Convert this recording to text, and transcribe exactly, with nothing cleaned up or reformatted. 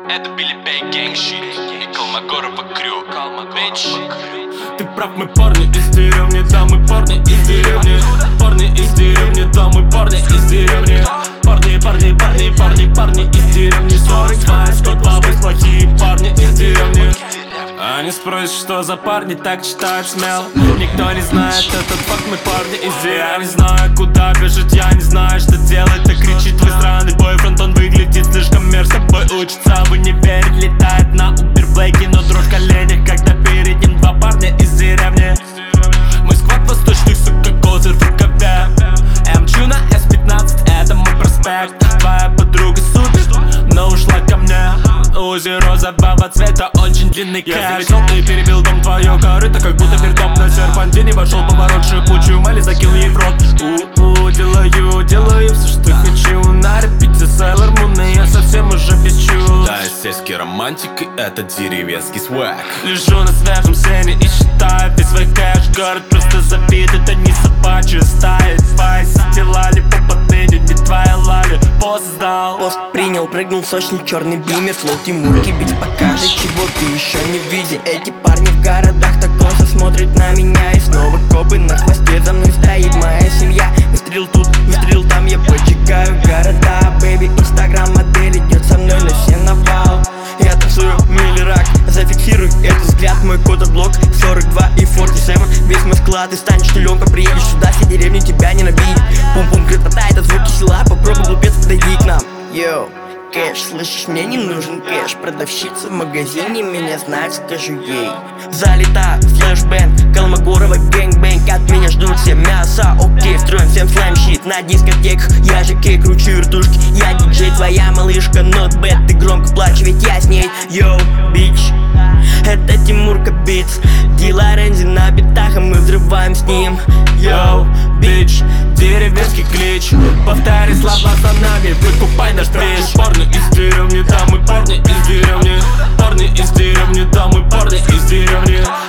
Это Билли Бэй Гэнгщит и Колмогорова Крю. Бич. Ты прав, мы парни из деревни, да, мы парни из деревни. Парни из деревни, да, мы парни из деревни. Парни, парни, парни, парни, парни из деревни. сорок два, сто два, вы плохие парни из деревни. Они спросят, что за парни так читают смело. Никто не знает этот факт, мы парни из деревни. Я не знаю, куда бежать, я не знаю, что делать. Так кричит твой странный бойфренд, он выглядит слишком мерзко. Бой учится в универе, летает на уберблейке, но дрожь в коленях, когда перед ним два парня из деревни. Мы сквад восточных, сука, козырь в рукаве. Мчу на эс пятнадцать, это мой проспект. Твоя подруга супер, но ушла ко мне. Узи розового цвета, очень длинный кэш. Я залетел и перебил дом, твое корыто, как будто пердоп на серпантине. Вошел поворот, шипучую мали, закинул ей в рот. У-у, делаю, делаю все, что хочу. На репите Сейлор Мун, и я совсем уже без чувств. Да, сельский романтик, и это деревенский свэг. Лежу на свежем сене и считаю весь свой кэш. Город просто забит, это не собачья стая. Твои тела не по подныне, не твоя лали. Пост сдал, пост принял, прыгнул в сочный черный бимер. Флоу Тимурки, бить покажет, чего ты еще не видел. Эти парни в городах так косо смотрят на меня. И снова копы на хвосте, за мной стоит моя семья. Выстрел тут, выстрел там, я поджигаю города. Бэйби, инстаграм модель идет со мной на все навал. Я танцую миллирак, зафиксируй этот взгляд. Мой код от блок сорок два и сорок семь. Весь мой склад, ты станешь теленка. Приедешь сюда, все деревни тебя ненавидят. Пум-пум, грохотает от звуки села. Попробуй, глупец, подойди к нам. Йоу, кэш, слышишь, мне не нужен кэш. Продавщица в магазине меня знает, скажу ей. Залета, флешбэнг, Колмогорова гэнг-бэнг. От меня ждут все мясо, окей, строим всем слайм-щит. На дискотеках я же кей, кручу вертушки. Я диджей, твоя малышка, not bad. Ты громко плачешь, ведь я с ней. Йоу, бич, это Тимурка Битс. Дила Рензи на битах, а мы взрываем с ним. Йоу, бич, деревенский клич. Повтори слова за нами, выкупай наш движ. Парни из деревни, да, мы парни из деревни. Парни из деревни, да, мы парни из деревни.